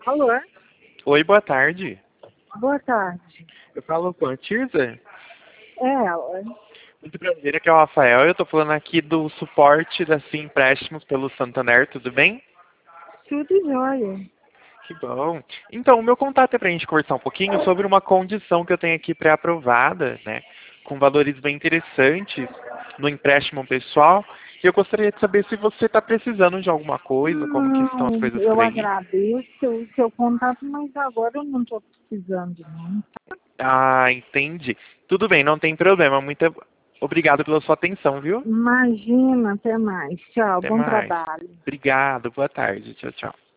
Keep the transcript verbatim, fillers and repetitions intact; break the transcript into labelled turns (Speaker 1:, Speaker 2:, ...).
Speaker 1: Alô?
Speaker 2: Oi, boa tarde.
Speaker 1: Boa tarde.
Speaker 2: Eu falo com a Tirza.
Speaker 1: É ela.
Speaker 2: Muito prazer, aqui é o Rafael. Eu tô falando aqui do suporte da Sim Empréstimos pelo Santander, tudo bem?
Speaker 1: Tudo jóia.
Speaker 2: Que bom. Então, o meu contato é pra gente conversar um pouquinho sobre uma condição que eu tenho aqui pré-aprovada, né? Com valores bem interessantes no empréstimo pessoal. E eu gostaria de saber se você está precisando de alguma coisa, como que estão as
Speaker 1: Não,
Speaker 2: coisas por
Speaker 1: eu
Speaker 2: aí.
Speaker 1: agradeço o seu contato, mas agora eu não estou precisando, não.
Speaker 2: Ah, entendi. Tudo bem, não tem problema. Muito obrigado pela sua atenção, viu?
Speaker 1: Imagina, até mais. Tchau,
Speaker 2: Até
Speaker 1: bom
Speaker 2: mais.
Speaker 1: trabalho.
Speaker 2: Obrigado, boa tarde. Tchau, tchau.